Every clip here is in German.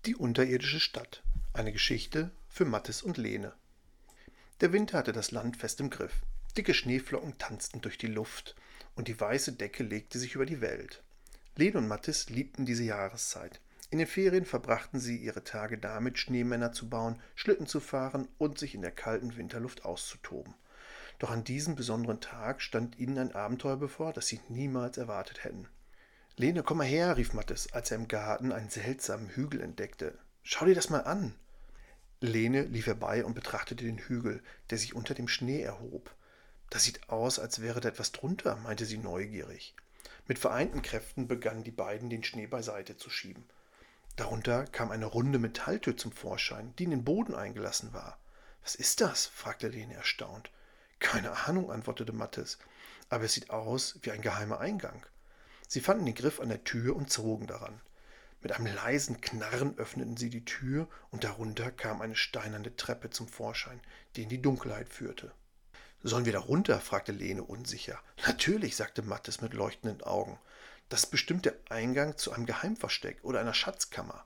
Die unterirdische Stadt. Eine Geschichte für Mathis und Lene. Der Winter hatte das Land fest im Griff. Dicke Schneeflocken tanzten durch die Luft und die weiße Decke legte sich über die Welt. Lene und Mathis liebten diese Jahreszeit. In den Ferien verbrachten sie ihre Tage damit, Schneemänner zu bauen, Schlitten zu fahren und sich in der kalten Winterluft auszutoben. Doch an diesem besonderen Tag stand ihnen ein Abenteuer bevor, das sie niemals erwartet hätten. »Lene, komm mal her«, rief Mathis, als er im Garten einen seltsamen Hügel entdeckte. »Schau dir das mal an!« Lene lief herbei und betrachtete den Hügel, der sich unter dem Schnee erhob. »Das sieht aus, als wäre da etwas drunter«, meinte sie neugierig. Mit vereinten Kräften begannen die beiden, den Schnee beiseite zu schieben. Darunter kam eine runde Metalltür zum Vorschein, die in den Boden eingelassen war. »Was ist das?« fragte Lene erstaunt. »Keine Ahnung«, antwortete Mathis, »aber es sieht aus wie ein geheimer Eingang.« Sie fanden den Griff an der Tür und zogen daran. Mit einem leisen Knarren öffneten sie die Tür und darunter kam eine steinerne Treppe zum Vorschein, die in die Dunkelheit führte. »Sollen wir da runter?« fragte Lene unsicher. »Natürlich«, sagte Mathis mit leuchtenden Augen. »Das ist bestimmt der Eingang zu einem Geheimversteck oder einer Schatzkammer.«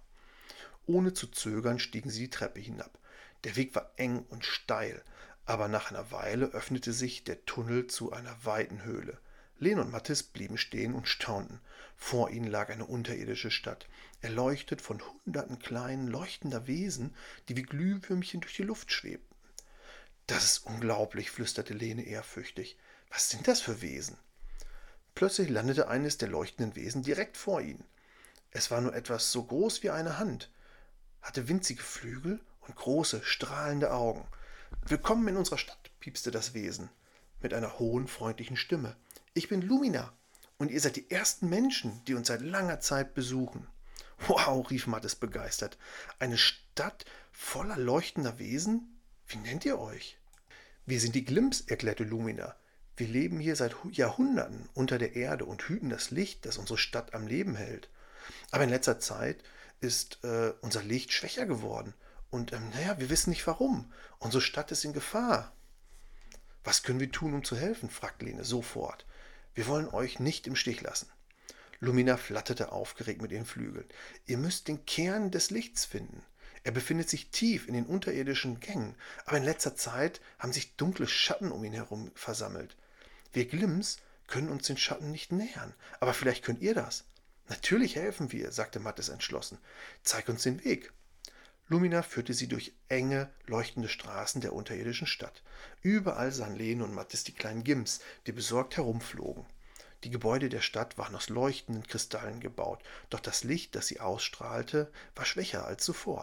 Ohne zu zögern stiegen sie die Treppe hinab. Der Weg war eng und steil, aber nach einer Weile öffnete sich der Tunnel zu einer weiten Höhle. Lene und Mathis blieben stehen und staunten. Vor ihnen lag eine unterirdische Stadt, erleuchtet von hunderten kleinen, leuchtender Wesen, die wie Glühwürmchen durch die Luft schwebten. »Das ist unglaublich«, flüsterte Lene ehrfürchtig. »Was sind das für Wesen?« Plötzlich landete eines der leuchtenden Wesen direkt vor ihnen. Es war nur etwas so groß wie eine Hand, hatte winzige Flügel und große, strahlende Augen. »Willkommen in unserer Stadt«, piepste das Wesen mit einer hohen, freundlichen Stimme. »Ich bin Lumina und ihr seid die ersten Menschen, die uns seit langer Zeit besuchen.« »Wow«, rief Mathis begeistert. »Eine Stadt voller leuchtender Wesen? Wie nennt ihr euch?« »Wir sind die Glimms«, erklärte Lumina. »Wir leben hier seit Jahrhunderten unter der Erde und hüten das Licht, das unsere Stadt am Leben hält. Aber in letzter Zeit ist unser Licht schwächer geworden. Und wir wissen nicht warum. Unsere Stadt ist in Gefahr.« »Was können wir tun, um zu helfen?« fragte Lene sofort. »Wir wollen euch nicht im Stich lassen.« Lumina flatterte aufgeregt mit ihren Flügeln. »Ihr müsst den Kern des Lichts finden. Er befindet sich tief in den unterirdischen Gängen, aber in letzter Zeit haben sich dunkle Schatten um ihn herum versammelt. Wir Glimms können uns den Schatten nicht nähern, aber vielleicht könnt ihr das.« »Natürlich helfen wir«, sagte Mathis entschlossen. »Zeig uns den Weg.« Lumina führte sie durch enge, leuchtende Straßen der unterirdischen Stadt. Überall sahen Lene und Mathis die kleinen Gimms, die besorgt herumflogen. Die Gebäude der Stadt waren aus leuchtenden Kristallen gebaut, doch das Licht, das sie ausstrahlte, war schwächer als zuvor.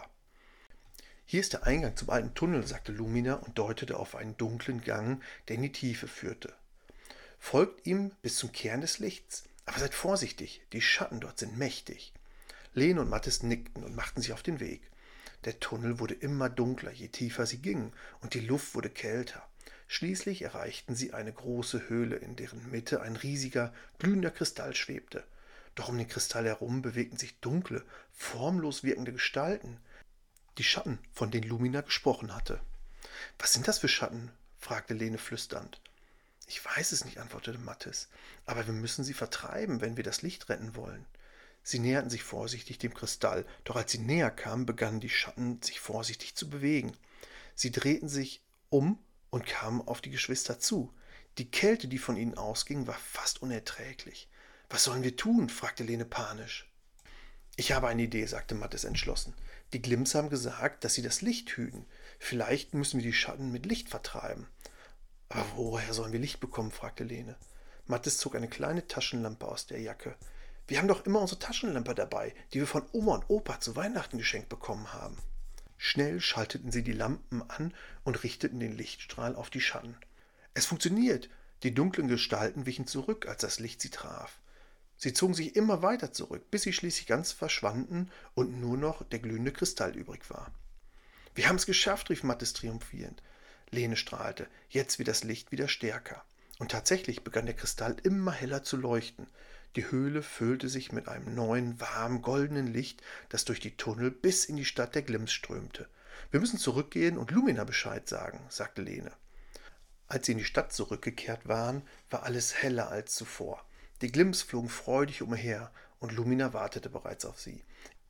»Hier ist der Eingang zum alten Tunnel«, sagte Lumina und deutete auf einen dunklen Gang, der in die Tiefe führte. »Folgt ihm bis zum Kern des Lichts, aber seid vorsichtig, die Schatten dort sind mächtig.« Lene und Mathis nickten und machten sich auf den Weg. Der Tunnel wurde immer dunkler, je tiefer sie gingen, und die Luft wurde kälter. Schließlich erreichten sie eine große Höhle, in deren Mitte ein riesiger, glühender Kristall schwebte. Doch um den Kristall herum bewegten sich dunkle, formlos wirkende Gestalten, die Schatten, von denen Lumina gesprochen hatte. »Was sind das für Schatten?« fragte Lene flüsternd. »Ich weiß es nicht«, antwortete Mathis, »aber wir müssen sie vertreiben, wenn wir das Licht retten wollen.« Sie näherten sich vorsichtig dem Kristall, doch als sie näher kamen, begannen die Schatten sich vorsichtig zu bewegen. Sie drehten sich um und kamen auf die Geschwister zu. Die Kälte, die von ihnen ausging, war fast unerträglich. »Was sollen wir tun?« fragte Lene panisch. »Ich habe eine Idee«, sagte Mathis entschlossen. »Die Glimms haben gesagt, dass sie das Licht hüten. Vielleicht müssen wir die Schatten mit Licht vertreiben.« »Aber woher sollen wir Licht bekommen?« fragte Lene. Mathis zog eine kleine Taschenlampe aus der Jacke. »Wir haben doch immer unsere Taschenlampe dabei, die wir von Oma und Opa zu Weihnachten geschenkt bekommen haben.« Schnell schalteten sie die Lampen an und richteten den Lichtstrahl auf die Schatten. Es funktioniert! Die dunklen Gestalten wichen zurück, als das Licht sie traf. Sie zogen sich immer weiter zurück, bis sie schließlich ganz verschwanden und nur noch der glühende Kristall übrig war. »Wir haben es geschafft«, rief Mathis triumphierend. Lene strahlte. Jetzt wird das Licht wieder stärker. Und tatsächlich begann der Kristall immer heller zu leuchten. Die Höhle füllte sich mit einem neuen, warmen, goldenen Licht, das durch die Tunnel bis in die Stadt der Glimms strömte. »Wir müssen zurückgehen und Lumina Bescheid sagen«, sagte Lene. Als sie in die Stadt zurückgekehrt waren, war alles heller als zuvor. Die Glimms flogen freudig umher und Lumina wartete bereits auf sie.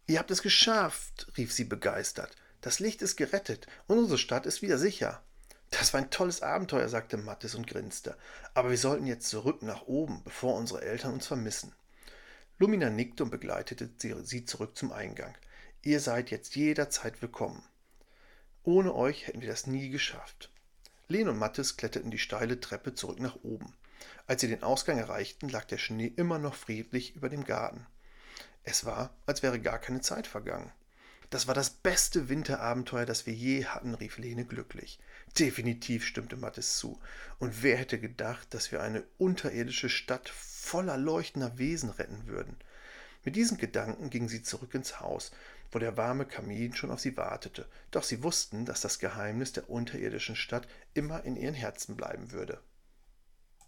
Ihr habt es geschafft, rief sie begeistert. Das Licht ist gerettet und unsere Stadt ist wieder sicher. Das war ein tolles Abenteuer, sagte Mathis und grinste. Aber wir sollten jetzt zurück nach oben, bevor unsere Eltern uns vermissen. Lumina nickte und begleitete sie zurück zum Eingang. Ihr seid jetzt jederzeit willkommen. Ohne euch hätten wir das nie geschafft. Lene und Mathis kletterten die steile Treppe zurück nach oben. Als sie den Ausgang erreichten, lag der Schnee immer noch friedlich über dem Garten. Es war, als wäre gar keine Zeit vergangen. Das war das beste Winterabenteuer, das wir je hatten, rief Lene glücklich. Definitiv, stimmte Mathis zu. Und wer hätte gedacht, dass wir eine unterirdische Stadt voller leuchtender Wesen retten würden? Mit diesen Gedanken gingen sie zurück ins Haus, wo der warme Kamin schon auf sie wartete. Doch sie wussten, dass das Geheimnis der unterirdischen Stadt immer in ihren Herzen bleiben würde.